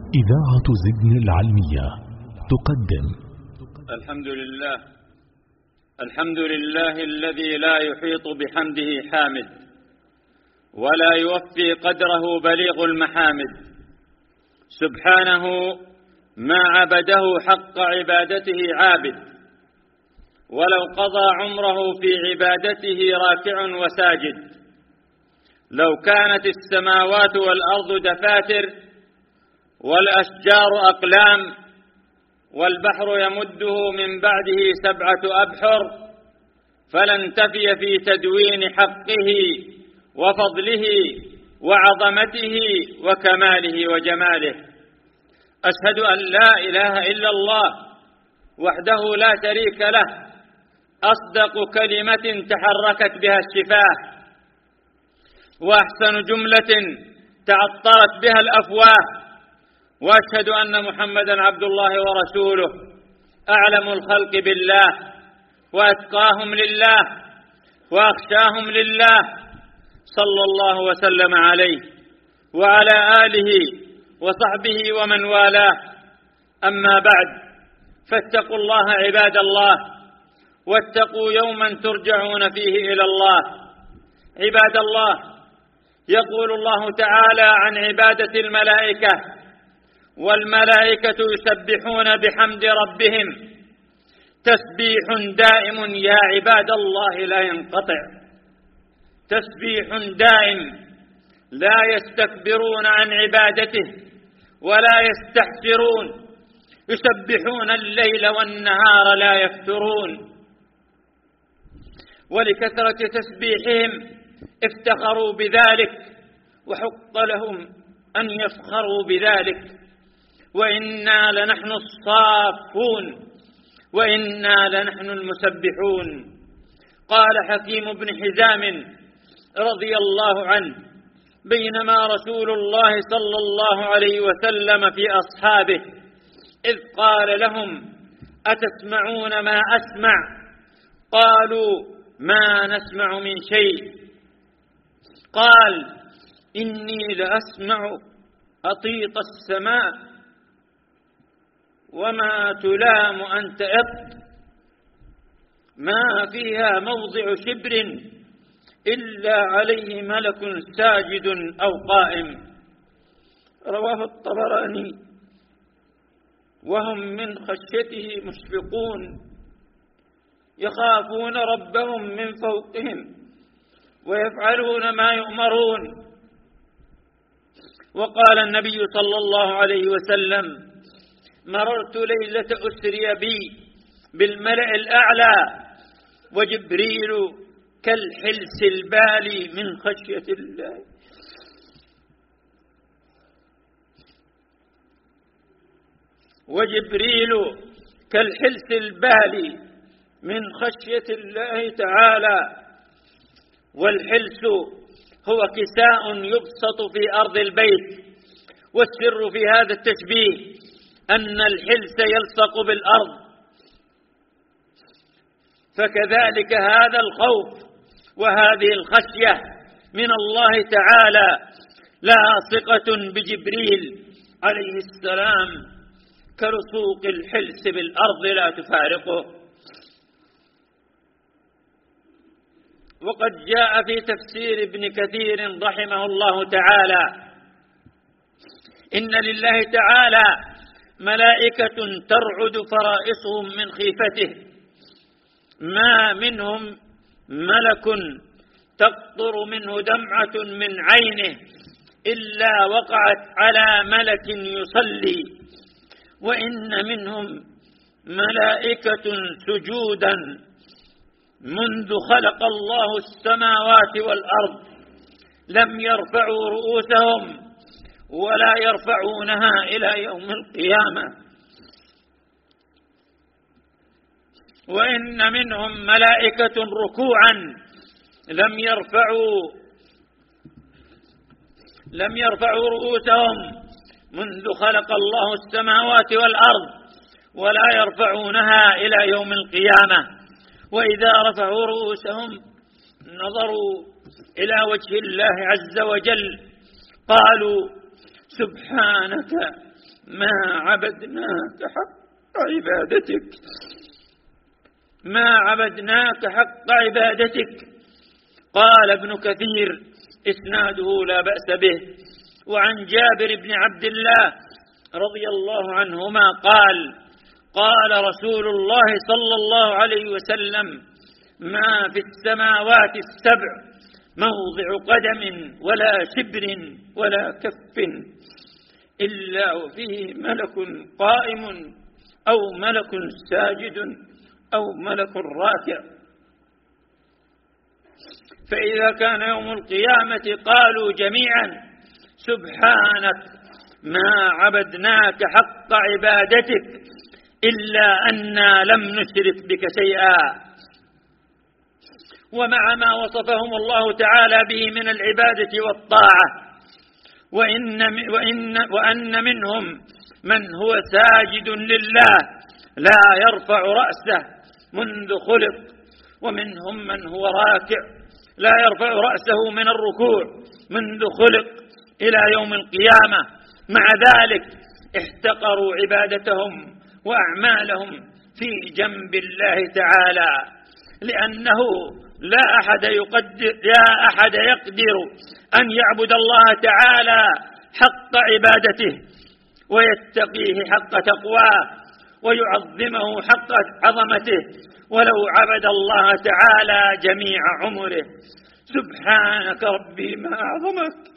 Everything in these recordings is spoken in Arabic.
إذاعة زدن العلمية تقدم. الحمد لله الذي لا يحيط بحمده حامد ولا يوفي قدره بليغ المحامد، سبحانه ما عبده حق عبادته عابد، ولو قضى عمره في عبادته راكع وساجد. لو كانت السماوات والأرض دفاتر والأشجار أقلام والبحر يمده من بعده 7 أبحر فلن تفي في تدوين حقه وفضله وعظمته وكماله وجماله. أشهد أن لا إله إلا الله وحده لا شريك له، أصدق كلمة تحركت بها الشفاه، وأحسن جملة تعطرت بها الأفواه. وأشهد أن محمدًا عبد الله ورسوله، أعلم الخلق بالله وأتقاهم لله وأخشاهم لله، صلى الله وسلم عليه وعلى آله وصحبه ومن والاه. أما بعد، فاتقوا الله عباد الله، واتقوا يوما ترجعون فيه إلى الله. عباد الله، يقول الله تعالى عن عبادة الملائكة: والملائكة يسبحون بحمد ربهم تسبيح دائم يا عباد الله لا ينقطع. تسبيح دائم، لا يستكبرون عن عبادته ولا يستحسرون، يسبحون الليل والنهار لا يفترون. ولكثرة تسبيحهم افتخروا بذلك، وحق لهم أن يفخروا بذلك. وإنا لنحن الصافون وإنا لنحن المسبحون. قال حكيم بن حزام رضي الله عنه: بينما رسول الله صلى الله عليه وسلم في أصحابه إذ قال لهم: أتسمعون ما أسمع؟ قالوا: ما نسمع من شيء. قال: إني لأسمع أطيط السماء وما تلام أن تئط، ما فيها موضع شبر إلا عليه ملك ساجد أو قائم. رواه الطبراني. وهم من خشيته مشفقون، يخافون ربهم من فوقهم ويفعلون ما يؤمرون. وقال النبي صلى الله عليه وسلم: مررت ليلة أسري بي بالملأ الأعلى وجبريل كالحلس البالي من خشية الله. وجبريل كالحلس البالي من خشية الله تعالى. والحلس هو كساء يبسط في أرض البيت. والسر في هذا التشبيه أن الحلس يلصق بالأرض، فكذلك هذا الخوف وهذه الخشية من الله تعالى لاصقة بجبريل عليه السلام كلصوق الحلس بالأرض لا تفارقه. وقد جاء في تفسير ابن كثير رحمه الله تعالى: إن لله تعالى ملائكة ترعد فرائصهم من خيفته، ما منهم ملك تقطر منه دمعة من عينه إلا وقعت على ملك يصلي، وإن منهم ملائكة سجودا منذ خلق الله السماوات والأرض لم يرفعوا رؤوسهم ولا يرفعونها إلى يوم القيامة. وإن منهم ملائكة ركوعا لم يرفعوا رؤوسهم منذ خلق الله السماوات والأرض ولا يرفعونها إلى يوم القيامة. وإذا رفعوا رؤوسهم نظروا إلى وجه الله عز وجل قالوا: سبحانك ما عبدناك حق عبادتك، ما عبدناك حق عبادتك. قال ابن كثير إسناده لا بأس به. وعن جابر بن عبد الله رضي الله عنهما قال: قال رسول الله صلى الله عليه وسلم: ما في السماوات السبع موضع قدم ولا شبر ولا كف إلا وفيه ملك قائم أو ملك ساجد أو ملك راكع. فإذا كان يوم القيامة قالوا جميعا: سبحانك ما عبدناك حق عبادتك إلا أننا لم نشرك بك شيئا. ومع ما وصفهم الله تعالى به من العبادة والطاعة، وأن منهم من هو ساجد لله لا يرفع رأسه منذ خلق، ومنهم من هو راكع لا يرفع رأسه من الركوع منذ خلق إلى يوم القيامة. مع ذلك احتقروا عبادتهم وأعمالهم في جنب الله تعالى، لأنه لا أحد يقدر أن يعبد الله تعالى حق عبادته ويتقيه حق تقواه ويعظمه حق عظمته ولو عبد الله تعالى جميع عمره. سبحانك ربي ما أعظمك.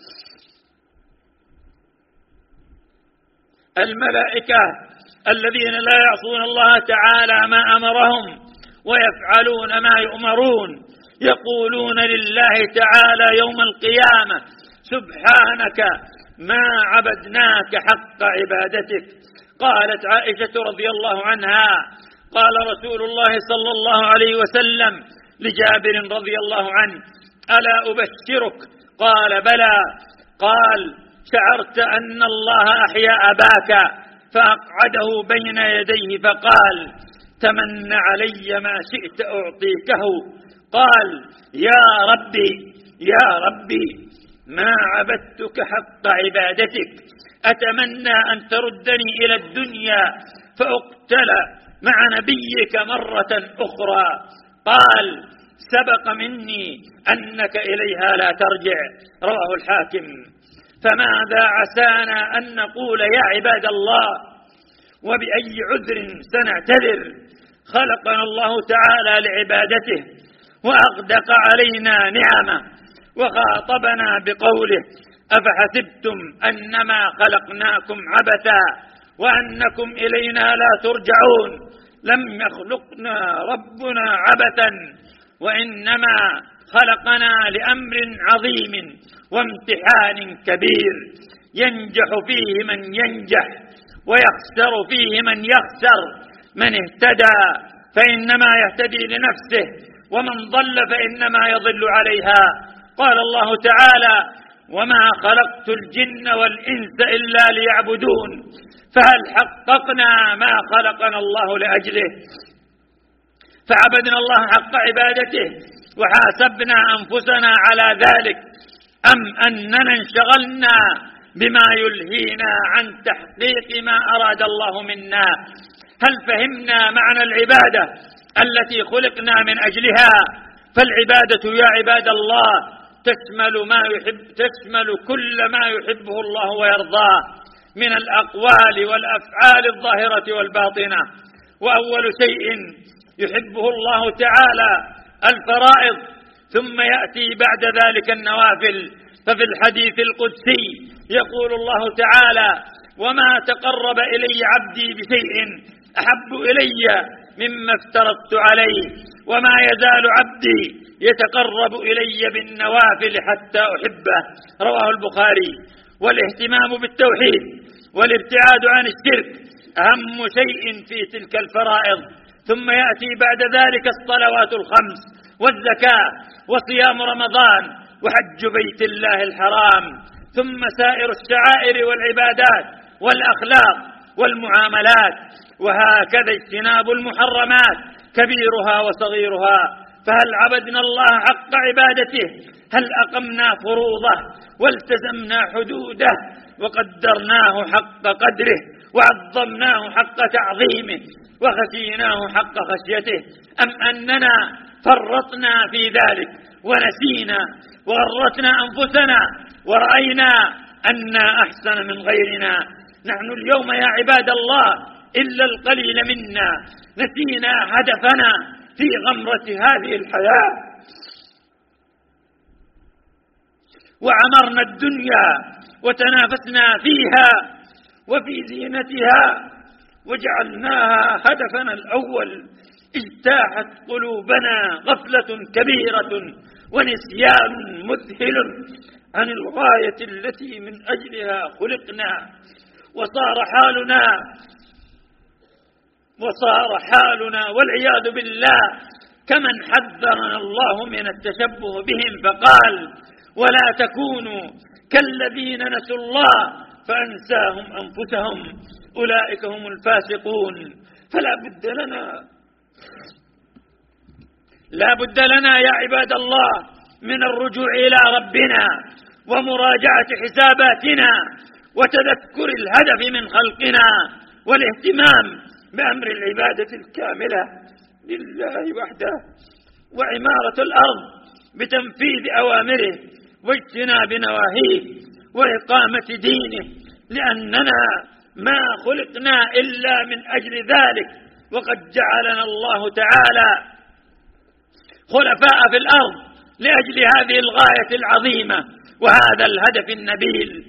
الملائكة الذين لا يعصون الله تعالى ما أمرهم ويفعلون ما يؤمرون يقولون لله تعالى يوم القيامة: سبحانك ما عبدناك حق عبادتك. قالت عائشة رضي الله عنها: قال رسول الله صلى الله عليه وسلم لجابر رضي الله عنه: ألا أبشرك؟ قال: بلى. قال: شعرت أن الله أحيا أباك فأقعده بين يديه فقال: تمن علي ما شئت أعطيكه. قال: يا ربي يا ربي ما عبدتك حق عبادتك، أتمنى أن تردني إلى الدنيا فأقتل مع نبيك مرة أخرى. قال: سبق مني أنك إليها لا ترجع. رواه الحاكم. فماذا عسانا أن نقول يا عباد الله؟ وبأي عذر سنعتذر؟ خلقنا الله تعالى لعبادته وأغدق علينا نعمه وخاطبنا بقوله: أفحسبتم أنما خلقناكم عبثا وأنكم إلينا لا ترجعون. لم يخلقنا ربنا عبثا، وإنما خلقنا لأمر عظيم وامتحان كبير ينجح فيه من ينجح ويخسر فيه من يخسر. من اهتدى فإنما يهتدي لنفسه، ومن ضل فإنما يضل عليها. قال الله تعالى: وما خلقت الجن والإنس إلا ليعبدون. فهل حققنا ما خلقنا الله لأجله؟ فعبدنا الله حق عبادته وحاسبنا أنفسنا على ذلك، أم أننا انشغلنا بما يلهينا عن تحقيق ما أراد الله منا؟ هل فهمنا معنى العبادة التي خلقنا من أجلها؟ فالعبادة يا عباد الله تشمل كل ما يحبه الله ويرضاه من الأقوال والأفعال الظاهرة والباطنة. وأول شيء يحبه الله تعالى الفرائض، ثم يأتي بعد ذلك النوافل. ففي الحديث القدسي يقول الله تعالى: وما تقرب إلي عبدي بشيء أحب إلي مما افترضت عليه، وما يزال عبدي يتقرب إلي بالنوافل حتى أحبه. رواه البخاري. والاهتمام بالتوحيد والابتعاد عن الشرك أهم شيء في تلك الفرائض. ثم يأتي بعد ذلك الصلوات الخمس والزكاة وصيام رمضان وحج بيت الله الحرام، ثم سائر الشعائر والعبادات والأخلاق والمعاملات، وهكذا اجتناب المحرمات كبيرها وصغيرها. فهل عبدنا الله حق عبادته؟ هل أقمنا فروضه والتزمنا حدوده وقدرناه حق قدره؟ وعظمناه حق تعظيمه وخشيناه حق خشيته، أم أننا فرطنا في ذلك ونسينا وغرتنا أنفسنا ورأينا أننا أحسن من غيرنا؟ نحن اليوم يا عباد الله إلا القليل منا نسينا هدفنا في غمرة هذه الحياة، وعمرنا الدنيا وتنافسنا فيها وفي زينتها وجعلناها هدفنا الأول. اجتاحت قلوبنا غفلة كبيرة ونسيان مذهل عن الغاية التي من أجلها خلقنا، وصار حالنا والعياذ بالله كمن حذرنا الله من التشبه بهم فقال: ولا تكونوا كالذين نسوا الله فأنساهم أنفسهم أولئك هم الفاسقون. لا بد لنا يا عباد الله من الرجوع إلى ربنا ومراجعة حساباتنا وتذكر الهدف من خلقنا والاهتمام بأمر العبادة الكاملة لله وحده، وعمارة الأرض بتنفيذ أوامره واجتناب نواهيه وإقامة دينه، لأننا ما خلقنا إلا من أجل ذلك، وقد جعلنا الله تعالى خلفاء في الأرض لأجل هذه الغاية العظيمة وهذا الهدف النبيل.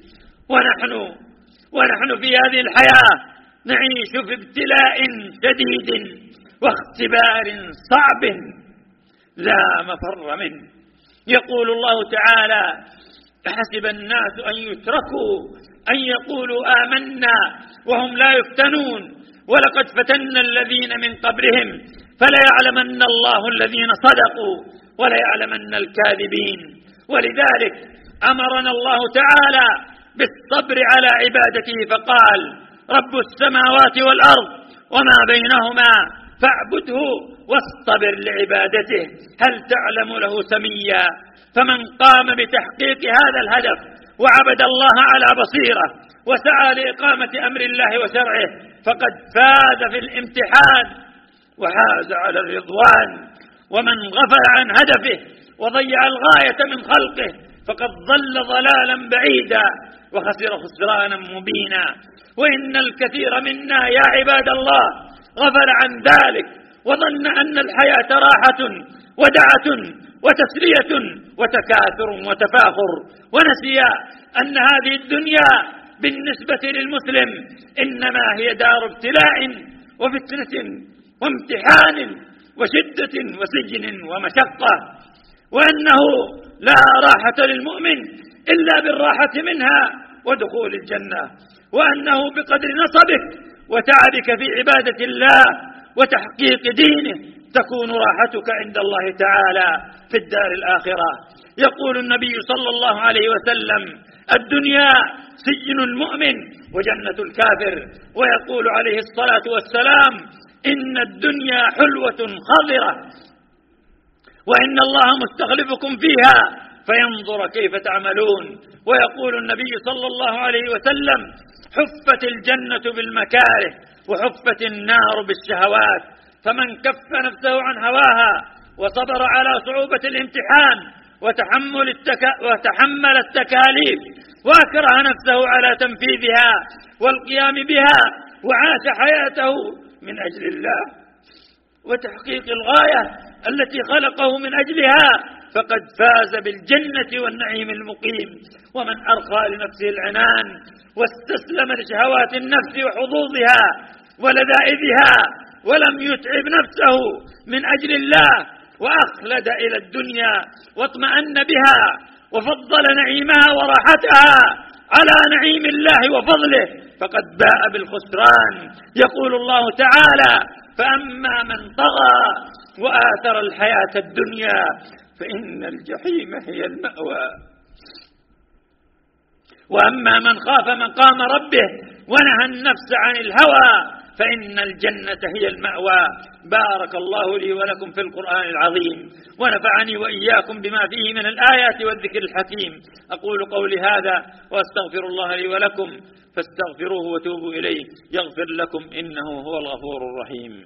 ونحن في هذه الحياة نعيش في ابتلاء شديد واختبار صعب لا مفر منه. يقول الله تعالى: أحسب الناس أن يتركوا أن يقولوا آمنا وهم لا يفتنون ولقد فتنا الذين من قبلهم فليعلمن الله الذين صدقوا وليعلمن الكاذبين. ولذلك أمرنا الله تعالى بالصبر على عبادته فقال: رب السماوات والأرض وما بينهما فاعبده واصطبر لعبادته هل تعلم له سميا. فمن قام بتحقيق هذا الهدف وعبد الله على بصيرة وسعى لإقامة أمر الله وشرعه فقد فاز في الامتحان وحاز على الرضوان. ومن غفل عن هدفه وضيع الغاية من خلقه فقد ضل ضلالا بعيدا وخسر خسرانا مبينا. وإن الكثير منا يا عباد الله غفل عن ذلك وظن أن الحياة راحة ودعة وتسلية وتكاثر وتفاخر، ونسي أن هذه الدنيا بالنسبة للمسلم إنما هي دار ابتلاء وفتنة وامتحان وشدة وسجن ومشقة، وأنه لا راحة للمؤمن إلا بالراحة منها ودخول الجنة، وأنه بقدر نصبك وتعبك في عبادة الله وتحقيق دينه تكون راحتك عند الله تعالى في الدار الآخرة. يقول النبي صلى الله عليه وسلم: الدنيا سجن المؤمن وجنة الكافر. ويقول عليه الصلاة والسلام: إن الدنيا حلوة خضرة وإن الله مستخلفكم فيها فينظر كيف تعملون. ويقول النبي صلى الله عليه وسلم: حفت الجنة بالمكاره وحفت النار بالشهوات، فمن كف نفسه عن هواها وصبر على صعوبة الامتحان وتحمل التكاليف وأكره نفسه على تنفيذها والقيام بها وعاش حياته من أجل الله وتحقيق الغاية التي خلقه من أجلها فقد فاز بالجنة والنعيم المقيم. ومن أرخى لنفسه العنان واستسلم لشهوات النفس وحظوظها ولذائذها ولم يتعب نفسه من أجل الله وأخلد إلى الدنيا واطمأن بها وفضل نعيمها وراحتها على نعيم الله وفضله فقد باء بالخسران. يقول الله تعالى: فأما من طغى وآثر الحياة الدنيا فإن الجحيم هي المأوى، وأما من خاف مقام ربه ونهى النفس عن الهوى فإن الجنة هي المأوى. بارك الله لي ولكم في القرآن العظيم، ونفعني وإياكم بما فيه من الآيات والذكر الحكيم. أقول قولي هذا وأستغفر الله لي ولكم، فاستغفروه وتوبوا إليه يغفر لكم إنه هو الغفور الرحيم.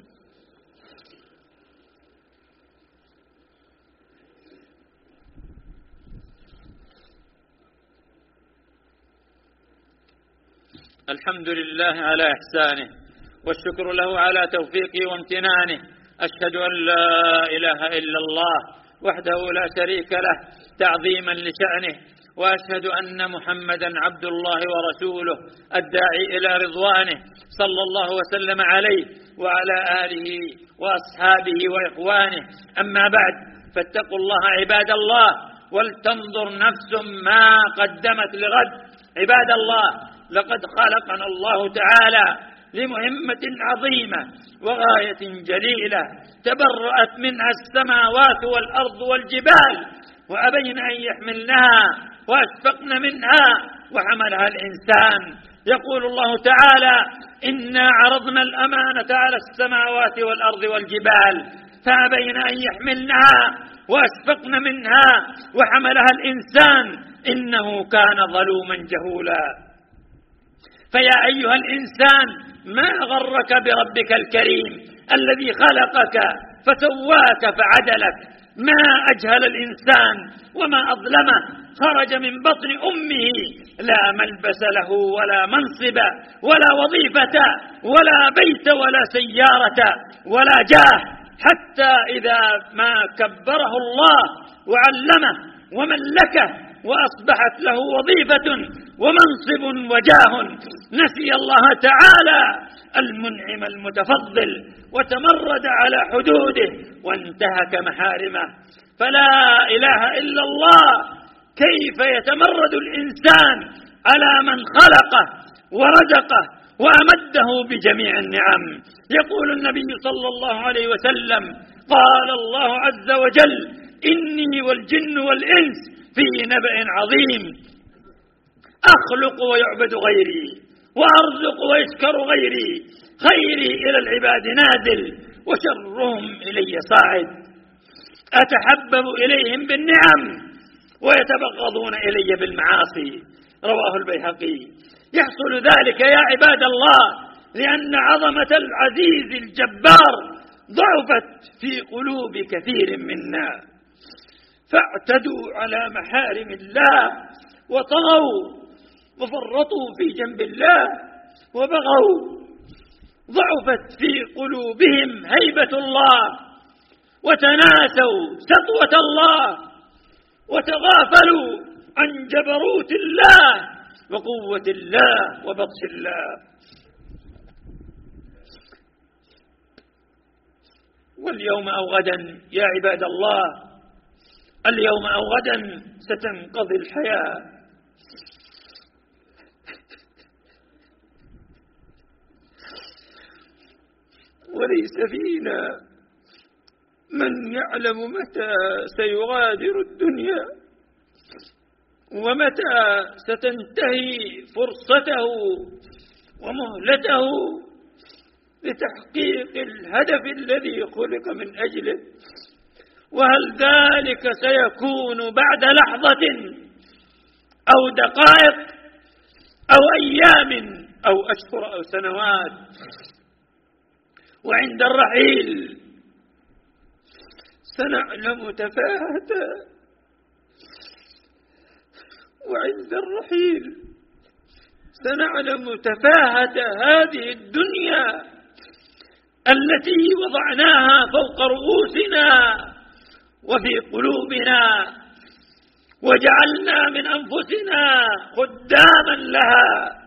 الحمد لله على إحسانه، والشكر له على توفيقه وامتنانه. أشهد أن لا إله إلا الله وحده لا شريك له تعظيما لشأنه، وأشهد أن محمدا عبد الله ورسوله الداعي إلى رضوانه، صلى الله وسلم عليه وعلى آله وأصحابه وإخوانه. أما بعد، فاتقوا الله عباد الله، ولتنظر نفس ما قدمت لغد. عباد الله، لقد خلقنا الله تعالى لمهمة عظيمة وغاية جليلة تبرأت منها السماوات والأرض والجبال، وأبين أن يحملنها وأشفقن منها وحملها الإنسان. يقول الله تعالى: إنا عرضنا الأمانة على السماوات والأرض والجبال فأبين أن يحملنها وأشفقن منها وحملها الإنسان إنه كان ظلوما جهولا. فيا أيها الإنسان، ما غرك بربك الكريم الذي خلقك فسواك فعدلك؟ ما أجهل الإنسان وما أظلمه، خرج من بطن أمه لا ملبس له ولا منصب ولا وظيفة ولا بيت ولا سيارة ولا جاه، حتى إذا ما كبره الله وعلمه وملكه وأصبحت له وظيفة ومنصب وجاه، نسي الله تعالى المنعم المتفضل وتمرد على حدوده وانتهك محارمه. فلا إله إلا الله، كيف يتمرد الإنسان على من خلقه ورزقه وأمده بجميع النعم؟ يقول النبي صلى الله عليه وسلم: قال الله عز وجل: إني والجن والإنس في نبأ عظيم، أخلق ويعبد غيري وأرزق ويشكر غيري، خيري إلى العباد نازل وشرهم إلي صاعد، أتحبب إليهم بالنعم ويتبغضون إلي بالمعاصي. رواه البيهقي. يحصل ذلك يا عباد الله لأن عظمة العزيز الجبار ضعفت في قلوب كثير منا، فاعتدوا على محارم الله وطغوا وفرطوا في جنب الله وبغوا. ضعفت في قلوبهم هيبة الله وتناسوا سطوة الله وتغافلوا عن جبروت الله وقوة الله وبطش الله. واليوم أو غدا يا عباد الله، اليوم أو غدا ستنقضي الحياة، وليس فينا من يعلم متى سيغادر الدنيا ومتى ستنتهي فرصته ومهلته لتحقيق الهدف الذي خلق من أجله، وهل ذلك سيكون بعد لحظة أو دقائق أو أيام أو أشهر أو سنوات. وعند الرحيل سنعلم تفاهة، وعند الرحيل سنعلم تفاهة هذه الدنيا التي وضعناها فوق رؤوسنا وفي قلوبنا وجعلنا من أنفسنا خداما لها،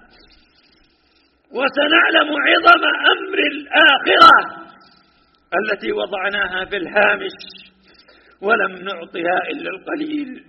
وسنعلم عظم أمر الآخرة التي وضعناها في الهامش ولم نعطها إلا القليل.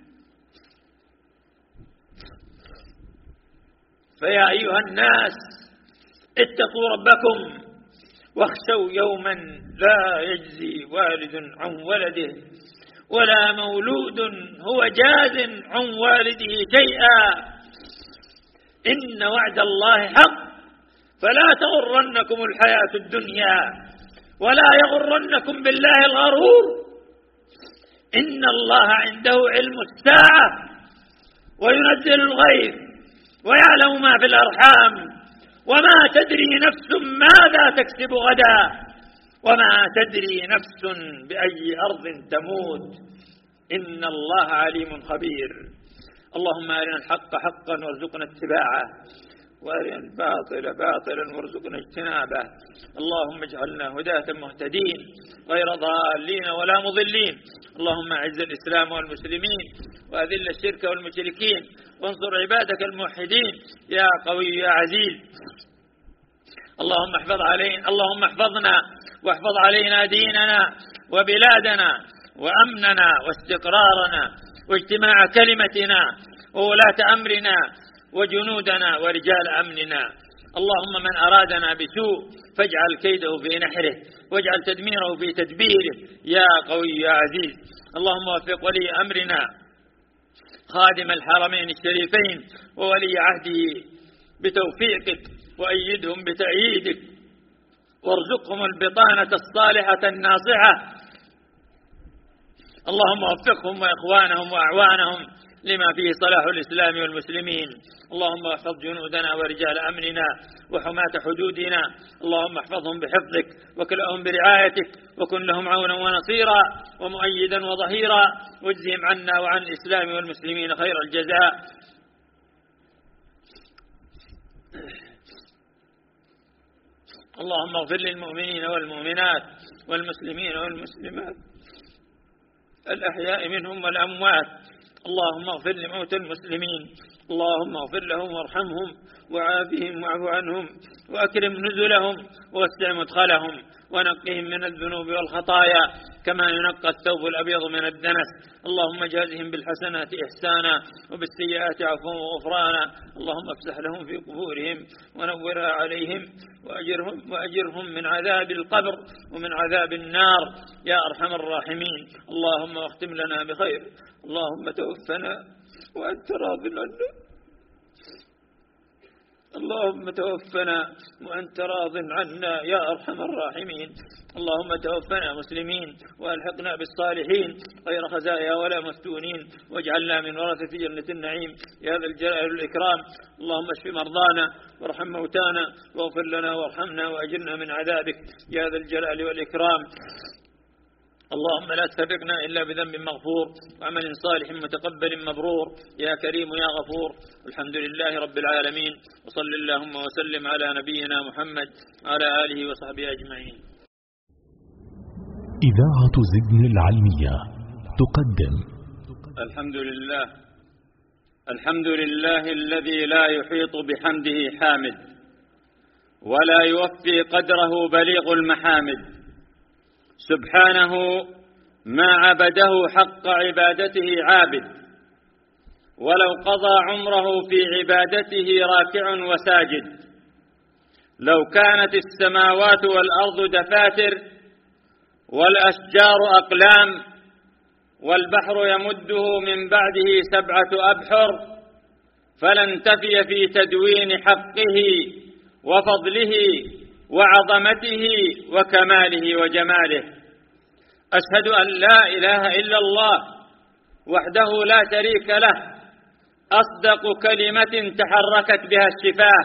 فيا أيها الناس، اتقوا ربكم واخشوا يوما لا يجزي والد عن ولده ولا مولود هو جاز عن والده شيئا، إن وعد الله حق فلا تغرنكم الحياة الدنيا ولا يغرنكم بالله الغرور. إن الله عنده علم الساعة وينزل الغيث ويعلم ما في الأرحام وما تدري نفس ماذا تكسب غدا وما تدري نفس بأي أرض تموت. إن الله عليم خبير. اللهم أرنا الحق حقا وارزقنا اتباعه وأرنا الباطل باطلا وارزقنا اجتنابه. اللهم اجعلنا هداة مهتدين غير ضالين ولا مضلين. اللهم أعز الإسلام والمسلمين وأذل الشرك والمشركين وانصر عبادك الموحدين يا قوي يا عزيز. اللهم احفظنا واحفظ علينا ديننا وبلادنا وأمننا واستقرارنا واجتماع كلمتنا وولاة أمرنا وجنودنا ورجال أمننا. اللهم من أرادنا بسوء فاجعل كيده في نحره واجعل تدميره في تدبيره يا قوي يا عزيز. اللهم وفق ولي أمرنا خادم الحرمين الشريفين وولي عهده بتوفيقك وأيدهم بتأييدك وارزقهم البطانة الصالحة الناصحة. اللهم وفقهم وإخوانهم وأعوانهم لما فيه صلاح الإسلام والمسلمين. اللهم احفظ جنودنا ورجال أمننا وحماة حدودنا. اللهم احفظهم بحفظك وكلهم برعايتك وكن لهم عونا ونصيرا ومؤيدا وظهيرا واجزهم عنا وعن الإسلام والمسلمين خير الجزاء. اللهم اغفر للمؤمنين والمؤمنات والمسلمين والمسلمات الأحياء منهم والأموات. اللهم اغفر لموتى المسلمين. اللهم اغفر لهم وارحمهم وعافهم واعف عنهم وأكرم نزلهم ووسع مدخلهم ونقهم من الذنوب والخطايا كما ينقى الثوب الأبيض من الدنس. اللهم جازهم بالحسنات إحسانا وبالسيئات عفوا وغفرانا. اللهم افسح لهم في قبورهم ونورها عليهم وأجرهم من عذاب القبر ومن عذاب النار يا أرحم الراحمين. اللهم واختم لنا بخير. اللهم توفنا وأنت راض عنا. اللهم توفنا وأنت راض عنا يا أرحم الراحمين. اللهم توفنا مسلمين وألحقنا بالصالحين غير خزايا ولا مفتونين واجعلنا من ورثة جنة النعيم يا ذا الجلال والإكرام. اللهم اشف مرضانا وارحم موتانا واغفر لنا وارحمنا وأجرنا من عذابك يا ذا الجلال والإكرام. اللهم لا تفرقنا إلا بذنب مغفور وعمل صالح متقبل مبرور يا كريم يا غفور. الحمد لله رب العالمين وصل اللهم وسلم على نبينا محمد وعلى آله وصحبه أجمعين. إذاعة زدن العلمية تقدم الحمد لله الذي لا يحيط بحمده حامد ولا يوفي قدره بليغ المحامد. سبحانه ما عبده حق عبادته عابد ولو قضى عمره في عبادته راكع وساجد. لو كانت السماوات والأرض دفاتر والأشجار أقلام والبحر يمده من بعده 7 أبحر فلن تفي في تدوين حقه وفضله وعظمته وكماله وجماله. أشهد أن لا إله إلا الله وحده لا شريك له أصدق كلمة تحركت بها الشفاه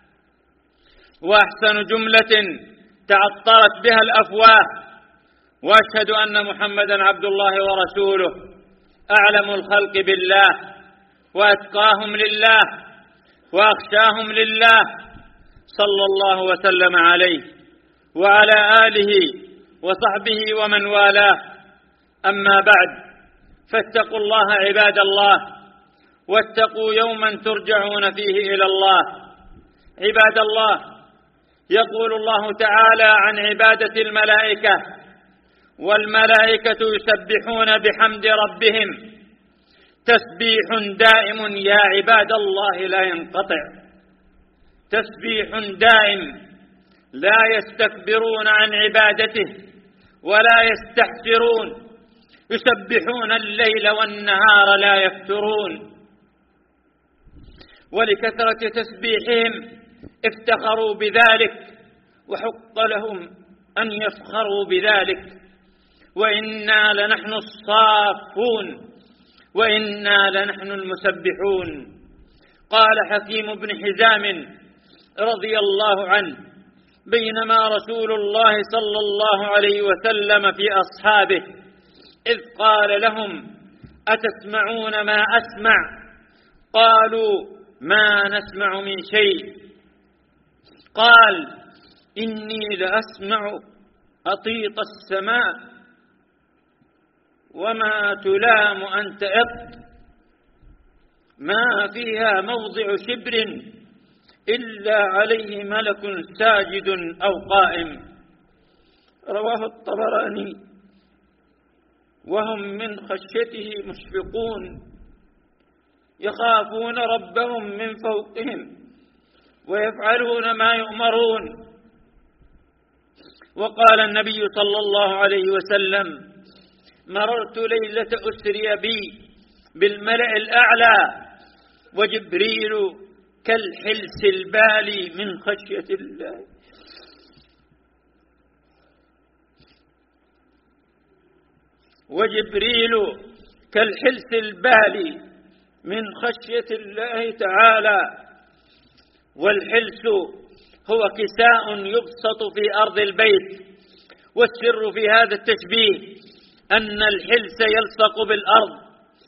وأحسن جملة تعطرت بها الأفواه. وأشهد أن محمدا عبد الله ورسوله أعلم الخلق بالله وأتقاهم لله وأخشاهم لله صلى الله وسلم عليه وعلى آله وصحبه ومن والاه. أما بعد فاتقوا الله عباد الله واتقوا يوما ترجعون فيه إلى الله. عباد الله يقول الله تعالى عن عبادة الملائكة والملائكة يسبحون بحمد ربهم تسبيح دائم يا عباد الله لا ينقطع. تسبيح دائم لا يستكبرون عن عبادته ولا يستحسرون يسبحون الليل والنهار لا يفترون. ولكثرة تسبيحهم افتخروا بذلك وحق لهم أن يفخروا بذلك. وإنا لنحن الصافون وإنا لنحن المسبحون. قال حكيم بن حزام رضي الله عنه: بينما رسول الله صلى الله عليه وسلم في أصحابه إذ قال لهم: أتسمعون ما أسمع؟ قالوا: ما نسمع من شيء. قال: إني لأسمع أطيط السماء وما تلام أن تئط، ما فيها موضع شبر إلا عليه ملك ساجد أو قائم. رواه الطبراني. وهم من خشيته مشفقون، يخافون ربهم من فوقهم ويفعلون ما يؤمرون. وقال النبي صلى الله عليه وسلم: مررت ليلة أسري بي بالملأ الأعلى وجبريل كالحلس البالي من خشية الله. وجبريل كالحلس البالي من خشية الله تعالى. والحلس هو كساء يبسط في أرض البيت. والسر في هذا التشبيه أن الحلس يلصق بالأرض،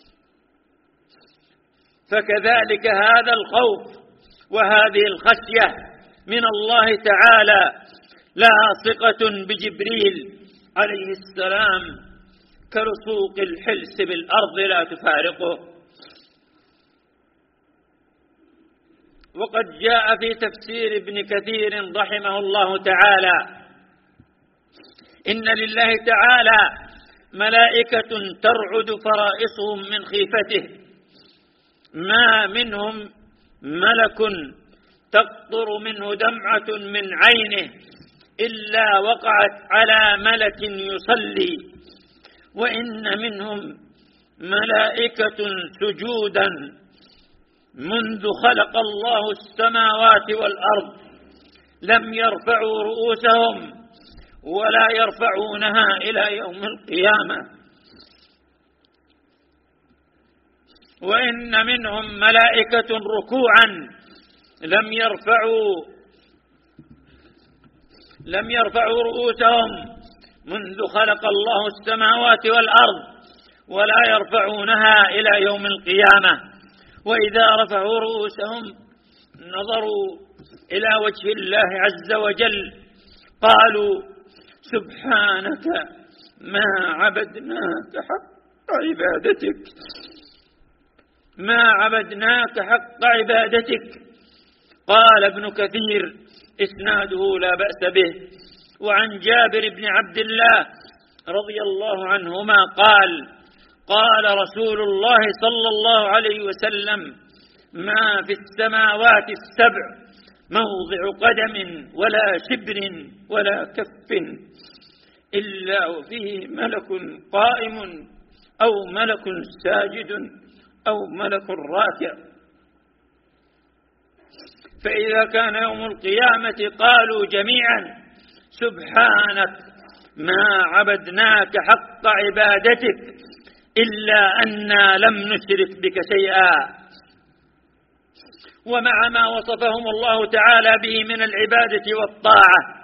فكذلك هذا الخوف وهذه الخشية من الله تعالى لاصقة بجبريل عليه السلام كرسوق الحلس بالأرض لا تفارقه. وقد جاء في تفسير ابن كثير رحمه الله تعالى: إن لله تعالى ملائكة ترعد فرائصهم من خيفته، ما منهم ملك تقطر منه دمعة من عينه إلا وقعت على ملك يصلي، وإن منهم ملائكة سجودا منذ خلق الله السماوات والأرض لم يرفعوا رؤوسهم ولا يرفعونها إلى يوم القيامة. وإن منهم ملائكة ركوعا لم يرفعوا رؤوسهم منذ خلق الله السماوات والأرض ولا يرفعونها إلى يوم القيامة. وإذا رفعوا رؤوسهم نظروا إلى وجه الله عز وجل قالوا: سبحانك ما عبدناك حق عبادتك، ما عبدناك حق عبادتك. قال ابن كثير: إسناده لا بأس به. وعن جابر بن عبد الله رضي الله عنهما قال: قال رسول الله صلى الله عليه وسلم: ما في السماوات السبع موضع قدم ولا شبر ولا كف إلا وفيه ملك قائم أو ملك ساجد أو ملك راكع. فإذا كان يوم القيامة قالوا جميعا: سبحانك ما عبدناك حق عبادتك إلا أننا لم نشرك بك شيئا. ومع ما وصفهم الله تعالى به من العبادة والطاعة،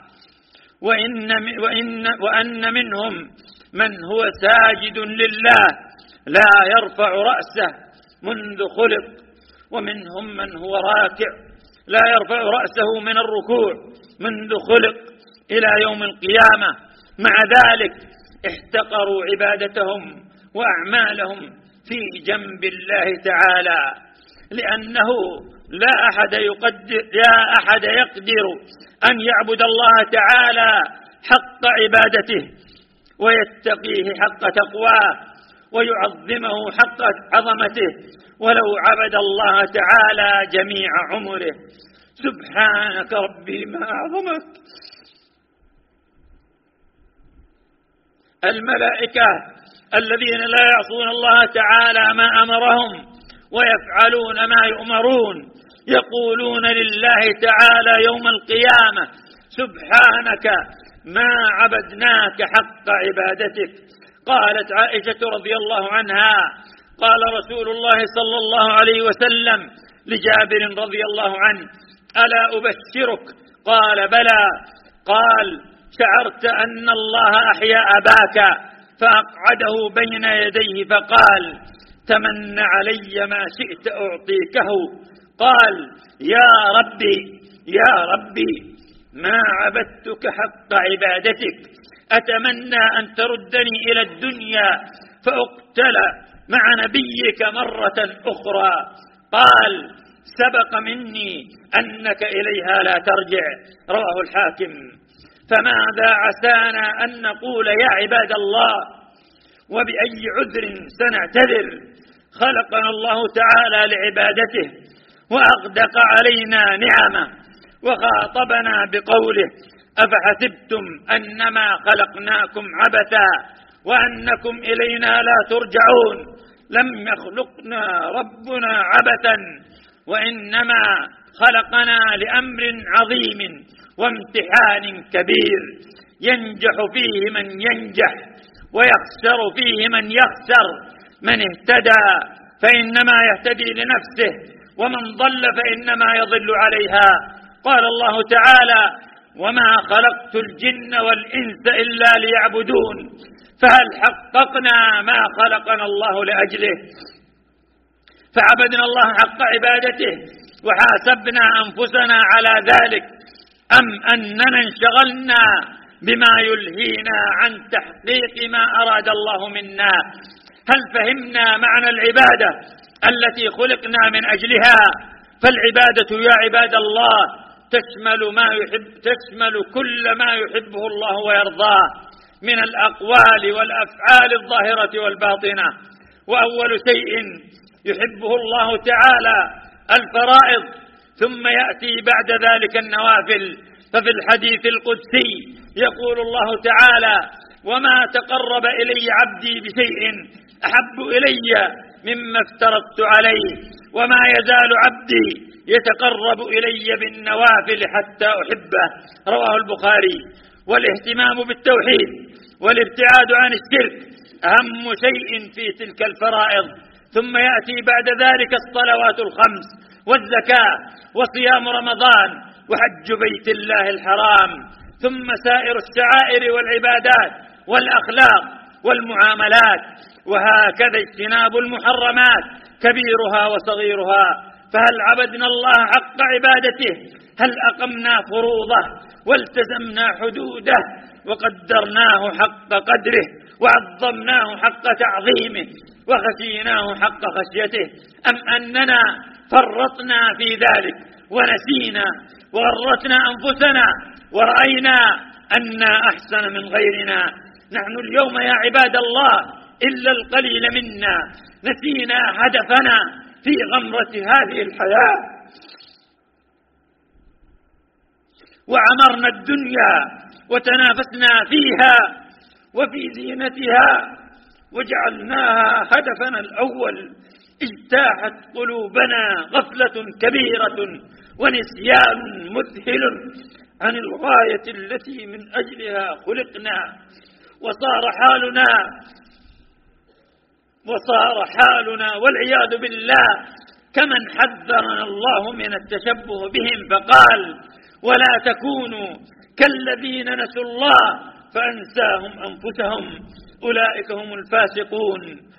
وأن منهم من هو ساجد لله لا يرفع رأسه منذ خلق، ومنهم من هو راكع لا يرفع رأسه من الركوع منذ خلق إلى يوم القيامة. مع ذلك احتقروا عبادتهم وأعمالهم في جنب الله تعالى، لأنه لا أحد يقدر أن يعبد الله تعالى حق عبادته ويتقيه حق تقواه ويعظمه حق عظمته ولو عبد الله تعالى جميع عمره. سبحانك ربي ما أعظمك. الملائكة الذين لا يعصون الله تعالى ما أمرهم ويفعلون ما يؤمرون يقولون لله تعالى يوم القيامة: سبحانك ما عبدناك حق عبادتك. قالت عائشة رضي الله عنها: قال رسول الله صلى الله عليه وسلم لجابر رضي الله عنه: ألا أبشرك؟ قال: بلى. قال: شعرت أن الله أحيا أباك فأقعده بين يديه فقال: تمن علي ما شئت أعطيكه. قال: يا ربي يا ربي، ما عبدتك حق عبادتك، أتمنى أن تردني إلى الدنيا فأقتل مع نبيك مرة أخرى. قال: سبق مني أنك إليها لا ترجع. رواه الحاكم. فماذا عسانا أن نقول يا عباد الله؟ وبأي عذر سنعتذر؟ خلقنا الله تعالى لعبادته وأغدق علينا نعمه وخاطبنا بقوله: أفحسبتم أنما خلقناكم عبثا وأنكم إلينا لا ترجعون. لم يخلقنا ربنا عبثا، وإنما خلقنا لأمر عظيم وامتحان كبير ينجح فيه من ينجح ويخسر فيه من يخسر. من اهتدى فإنما يهتدي لنفسه، ومن ضل فإنما يضل عليها. قال الله تعالى: وما خلقت الجن والإنس إلا ليعبدون. فهل حققنا ما خلقنا الله لأجله؟ فعبدنا الله حق عبادته وحاسبنا أنفسنا على ذلك، أم أننا انشغلنا بما يلهينا عن تحقيق ما أراد الله منا؟ هل فهمنا معنى العبادة التي خلقنا من أجلها؟ فالعبادة يا عباد الله تشمل كل ما يحبه الله ويرضاه من الأقوال والأفعال الظاهرة والباطنة. وأول شيء يحبه الله تعالى الفرائض، ثم يأتي بعد ذلك النوافل. ففي الحديث القدسي يقول الله تعالى: وما تقرب إلي عبدي بشيء أحب إلي مما افترضت عليه، وما يزال عبدي يتقرب إلي بالنوافل حتى أحبه. رواه البخاري. والاهتمام بالتوحيد والابتعاد عن الشرك أهم شيء في تلك الفرائض. ثم يأتي بعد ذلك الصلوات الخمس والزكاة وصيام رمضان وحج بيت الله الحرام، ثم سائر الشعائر والعبادات والأخلاق والمعاملات، وهكذا اجتناب المحرمات كبيرها وصغيرها. فهل عبدنا الله حق عبادته؟ هل أقمنا فروضه والتزمنا حدوده وقدرناه حق قدره وعظمناه حق تعظيمه وخشيناه حق خشيته، أم أننا فرطنا في ذلك ونسينا وغرتنا أنفسنا ورأينا أننا أحسن من غيرنا؟ نحن اليوم يا عباد الله إلا القليل منا نسينا هدفنا في غمرة هذه الحياة، وعمرنا الدنيا وتنافسنا فيها وفي زينتها وجعلناها هدفنا الأول. اجتاحت قلوبنا غفلة كبيرة ونسيان مذهل عن الغاية التي من أجلها خلقنا، وصار حالنا والعياذ بالله كمن حذرنا الله من التشبه بهم فقال: ولا تكونوا كالذين نسوا الله فأنساهم أنفسهم أولئك هم الفاسقون.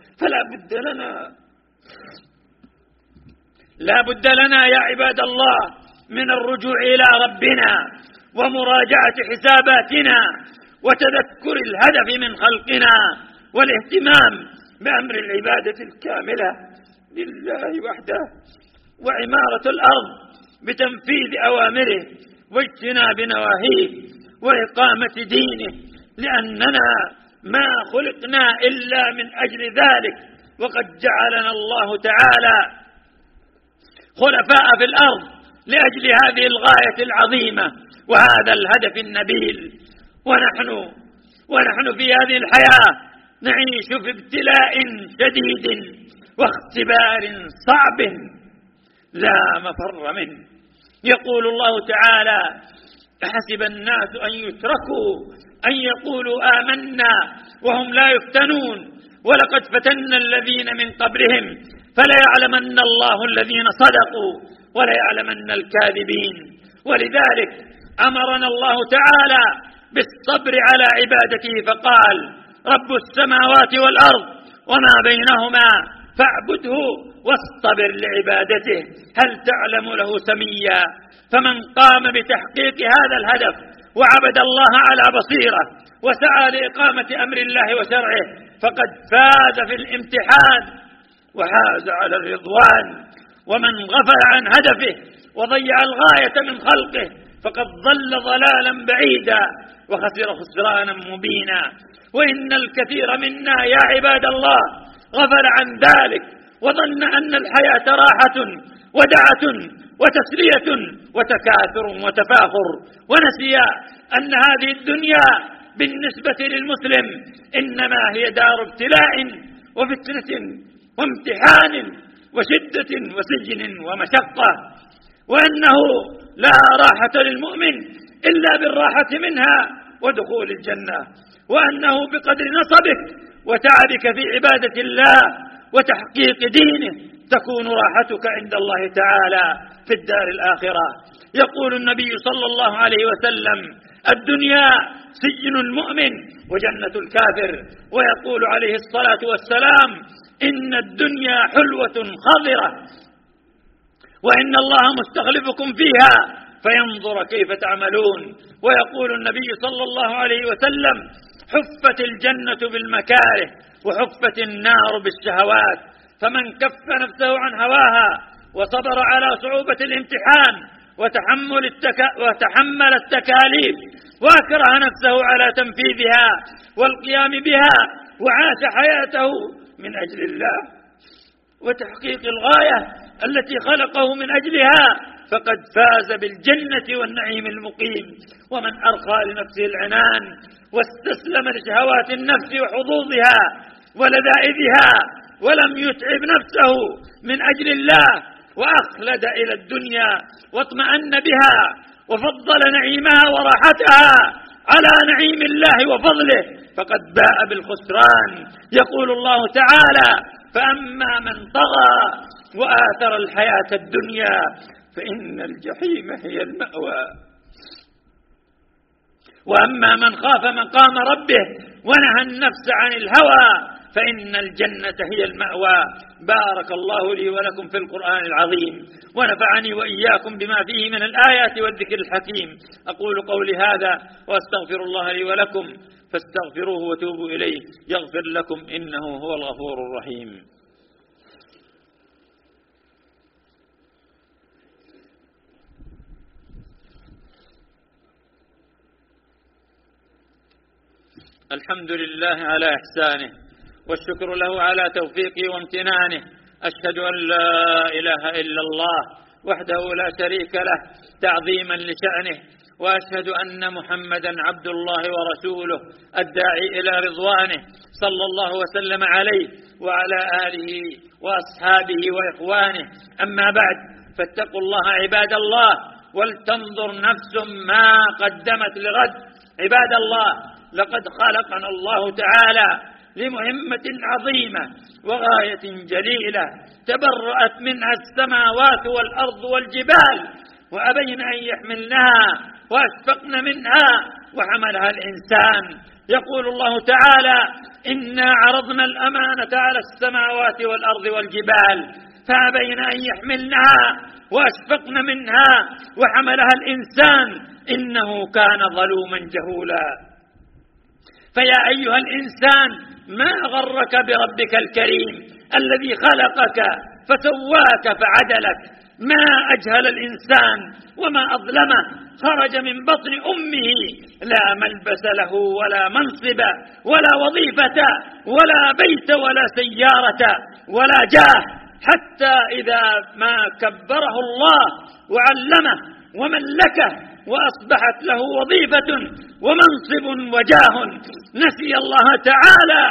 لا بد لنا يا عباد الله من الرجوع إلى ربنا ومراجعة حساباتنا وتذكر الهدف من خلقنا والاهتمام بأمر العبادة الكاملة لله وحده، وعمارة الأرض بتنفيذ أوامره واجتناب نواهيه وإقامة دينه، لأننا ما خلقنا إلا من أجل ذلك، وقد جعلنا الله تعالى خلفاء في الأرض لأجل هذه الغاية العظيمة وهذا الهدف النبيل. ونحن في هذه الحياة نعيش في ابتلاء شديد واختبار صعب، لا مفر منه. يقول الله تعالى: أحسب الناس أن يتركوا أن يقولوا آمنا وهم لا يفتنون ولقد فتنا الذين من قبلهم فليعلمن الله الذين صدقوا وليعلمن الكاذبين. ولذلك أمرنا الله تعالى بالصبر على عبادته فقال: رب السماوات والأرض وما بينهما فاعبده واصطبر لعبادته هل تعلم له سميا. فمن قام بتحقيق هذا الهدف وعبد الله على بصيرة وسعى لإقامة أمر الله وشرعه فقد فاز في الامتحان وحاز على الرضوان. ومن غفل عن هدفه وضيع الغاية من خلقه فقد ضل ضلالا بعيدا وخسر خسرانا مبينا. وإن الكثير منا يا عباد الله غفل عن ذلك وظن أن الحياة راحة ودعة وتسلية وتكاثر وتفاخر، ونسي أن هذه الدنيا بالنسبة للمسلم إنما هي دار ابتلاء وفتنة وامتحان وشدة وسجن ومشقة، وأنه لا راحة للمؤمن إلا بالراحة منها ودخول الجنة، وأنه بقدر نصبك وتعبك في عبادة الله وتحقيق دينه تكون راحتك عند الله تعالى في الدار الآخرة. يقول النبي صلى الله عليه وسلم: الدنيا سجن المؤمن وجنة الكافر. ويقول عليه الصلاة والسلام: إن الدنيا حلوة خضرة وإن الله مستخلفكم فيها فينظر كيف تعملون. ويقول النبي صلى الله عليه وسلم: حفت الجنة بالمكاره وحفت النار بالشهوات، فمن كف نفسه عن هواها وصبر على صعوبة الامتحان وتحمل التكاليف وأكره نفسه على تنفيذها والقيام بها وعاش حياته من أجل الله وتحقيق الغاية التي خلقه من أجلها فقد فاز بالجنة والنعيم المقيم. ومن أرخى لنفسه العنان واستسلم لشهوات النفس وحظوظها ولذائذها ولم يتعب نفسه من أجل الله وأخلد إلى الدنيا واطمأن بها وفضل نعيمها وراحتها على نعيم الله وفضله فقد باء بالخسران. يقول الله تعالى: فأما من طغى وآثر الحياة الدنيا فإن الجحيم هي المأوى، وأما من خاف مقام ربه ونهى النفس عن الهوى فإن الجنة هي المأوى. بارك الله لي ولكم في القرآن العظيم ونفعني وإياكم بما فيه من الآيات والذكر الحكيم. أقول قولي هذا وأستغفر الله لي ولكم فاستغفروه وتوبوا إليه يغفر لكم إنه هو الغفور الرحيم. الحمد لله على إحسانه والشكر له على توفيقه وامتنانه. أشهد أن لا إله إلا الله وحده لا شريك له تعظيما لشأنه، وأشهد أن محمدا عبد الله ورسوله الداعي إلى رضوانه صلى الله وسلم عليه وعلى آله وأصحابه وإخوانه. أما بعد، فاتقوا الله عباد الله ولتنظر نفس ما قدمت لغد. عباد الله، لقد خلقنا الله تعالى لمهمة عظيمة وغاية جليلة تبرأت منها السماوات والأرض والجبال وأبين أن يحملنها وأشفقن منها وحملها الإنسان. يقول الله تعالى: إنا عرضنا الأمانة على السماوات والأرض والجبال فأبين أن يحملنها وأشفقن منها وحملها الإنسان إنه كان ظلوما جهولا. فيا أيها الإنسان، ما غرك بربك الكريم الذي خلقك فسواك فعدلك؟ ما أجهل الإنسان وما أظلمه، خرج من بطن أمه لا ملبس له ولا منصب ولا وظيفة ولا بيت ولا سيارة ولا جاه، حتى إذا ما كبره الله وعلمه وملكه وأصبحت له وظيفة ومنصب وجاه نسي الله تعالى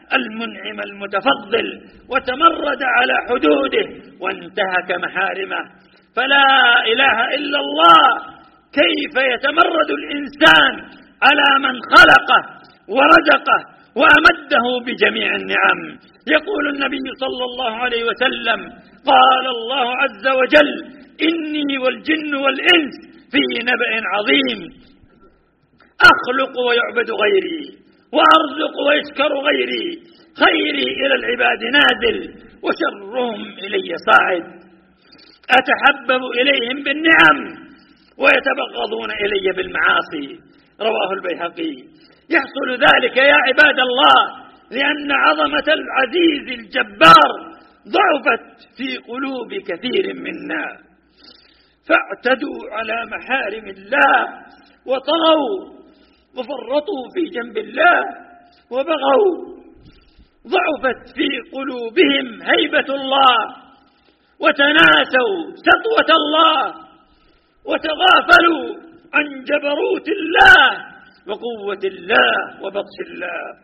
المنعم المتفضل وتمرد على حدوده وانتهك محارمه. فلا إله إلا الله، كيف يتمرد الإنسان على من خلقه ورزقه وأمده بجميع النعم؟ يقول النبي صلى الله عليه وسلم: قال الله عز وجل: إني والجن والإنس في نبأ عظيم، أخلق ويعبد غيري وأرزق ويشكر غيري، خيري إلى العباد نازل وشرهم إلي صاعد، أتحبب إليهم بالنعم ويتبغضون إلي بالمعاصي. رواه البيهقي. يحصل ذلك يا عباد الله لأن عظمة العزيز الجبار ضعفت في قلوب كثير منا، فاعتدوا على محارم الله وطغوا وفرطوا في جنب الله وبغوا. ضعفت في قلوبهم هيبة الله وتناسوا سطوة الله وتغافلوا عن جبروت الله وقوة الله وبطش الله.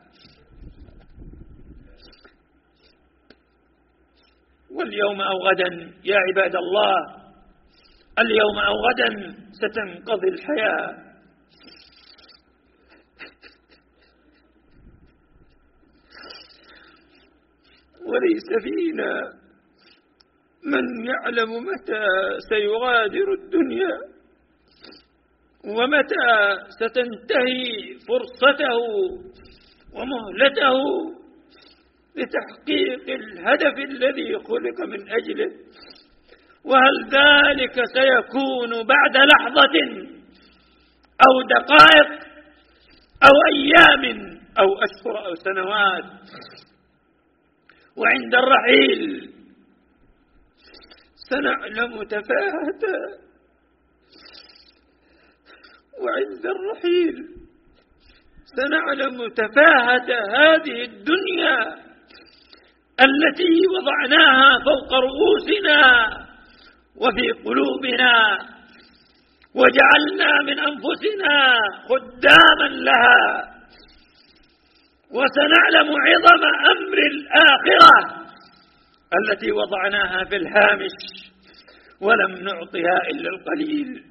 واليوم أو غدا يا عباد الله، اليوم أو غدا ستنقضي الحياة، وليس فينا من يعلم متى سيغادر الدنيا ومتى ستنتهي فرصته ومهلته لتحقيق الهدف الذي خلق من أجله. وهل ذلك سيكون بعد لحظة أو دقائق أو أيام أو أشهر أو سنوات؟ وعند الرحيل سنعلم تفاهته، وعند الرحيل سنعلم تفاهة هذه الدنيا التي وضعناها فوق رؤوسنا وفي قلوبنا وجعلنا من أنفسنا خداما لها، وسنعلم عظم أمر الآخرة التي وضعناها في الهامش ولم نعطها إلا القليل.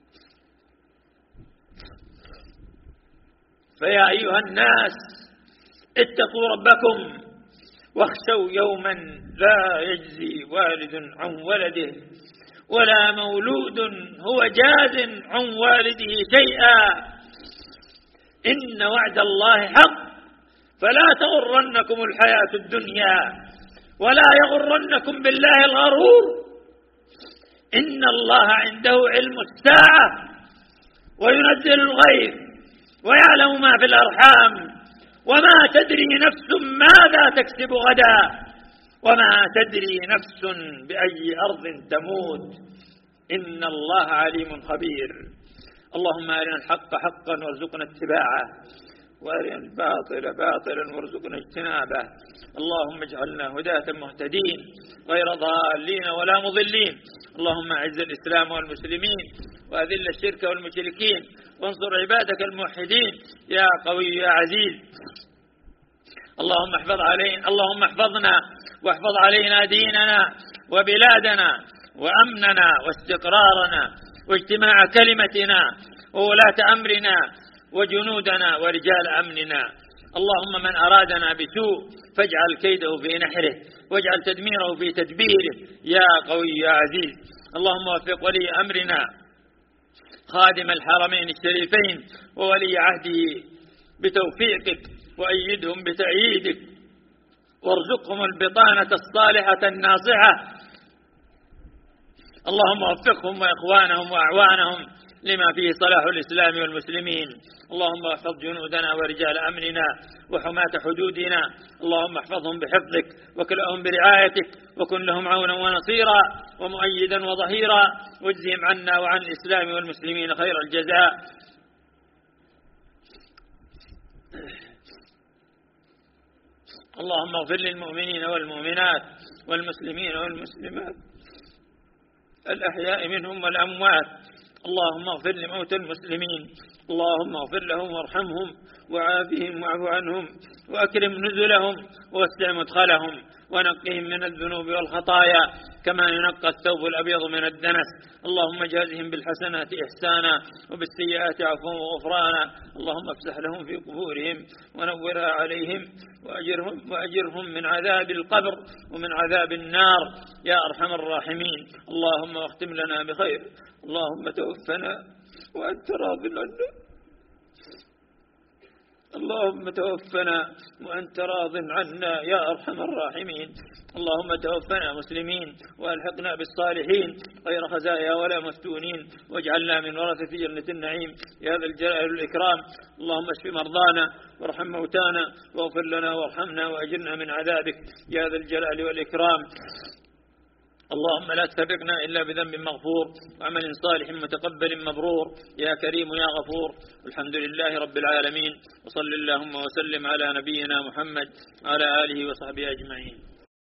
فيا أيها الناس اتقوا ربكم واخشوا يوما لا يجزي والد عن ولده ولا مولود هو جاز عن والده شيئا، إن وعد الله حق، فلا تغرنكم الحياة الدنيا ولا يغرنكم بالله الغرور، إن الله عنده علم الساعة وينزل الغيث ويعلم ما في الأرحام، وما تدري نفس ماذا تكسب غدا، وما تدري نفس بأي أرض تموت، إن الله عليم خبير. اللهم أرنا الحق حقا وارزقنا اتباعه، وأرنا الباطل باطلا وارزقنا اجتنابه. اللهم اجعلنا هداة مهتدين غير ضالين ولا مضلين. اللهم أعز الإسلام والمسلمين وأذل الشرك والمشركين وانصر عبادك الموحدين يا قوي يا عزيز. اللهم احفظنا واحفظ علينا ديننا وبلادنا وأمننا واستقرارنا واجتماع كلمتنا وولاة أمرنا وجنودنا ورجال أمننا. اللهم من أرادنا بسوء فاجعل كيده في نحره واجعل تدميره في تدبيره يا قوي يا عزيز. اللهم وفق ولي أمرنا خادم الحرمين الشريفين وولي عهده بتوفيقك وأيدهم بتأييدك، وارزقهم البطانة الصالحة الناصحة. اللهم وفقهم وإخوانهم وأعوانهم لما فيه صلاح الإسلام والمسلمين. اللهم احفظ جنودنا ورجال أمننا وحماة حدودنا. اللهم احفظهم بحفظك وكلهم برعايتك وكن لهم عونا ونصيرا ومؤيدا وظهيرا، واجزهم عنا وعن الإسلام والمسلمين خير الجزاء. اللهم اغفر للمؤمنين والمؤمنات والمسلمين والمسلمات الأحياء منهم والأموات. اللهم اغفر لموتى المسلمين، اللهم اغفر لهم وارحمهم وعافهم واعف عنهم وأكرم نزلهم ووسع مدخلهم ونقهم من الذنوب والخطايا كما ينقى الثوب الأبيض من الدنس. اللهم جازهم بالحسنات إحسانا وبالسيئات عفوا وغفرانا. اللهم افسح لهم في قبورهم ونورها عليهم وأجرهم من عذاب القبر ومن عذاب النار يا أرحم الراحمين. اللهم واختم لنا بخير. اللهم توفنا وأنت راض عنا. اللهم توفنا وأنت راض عنا يا أرحم الراحمين. اللهم توفنا مسلمين وألحقنا بالصالحين غير خزايا ولا مفتونين، واجعلنا من ورثة جنة النعيم يا ذا الجلال والإكرام. اللهم اشف مرضانا وارحم موتانا واغفر لنا وارحمنا وأجرنا من عذابك يا ذا الجلال والإكرام. اللهم لا تفرقنا إلا بذنب مغفور وعمل صالح متقبل مبرور يا كريم يا غفور. الحمد لله رب العالمين، وصل اللهم وسلم على نبينا محمد وعلى آله وصحبه أجمعين.